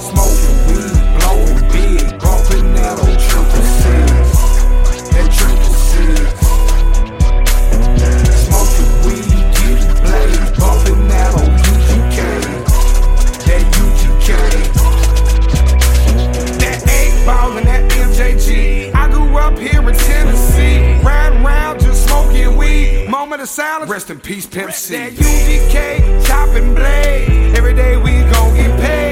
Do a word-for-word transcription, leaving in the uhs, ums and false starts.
Smoking weed, blowing big, bumping that old triple six. That triple six. Smoking weed, getting blazed, bumping that old U G K. That U G K. That eight ball and that M J G. I grew up here in Tennessee, riding around just smoking weed. Moment of silence, rest in peace, Pimp C. That U G K, chopping blade. Every day we gon' get paid.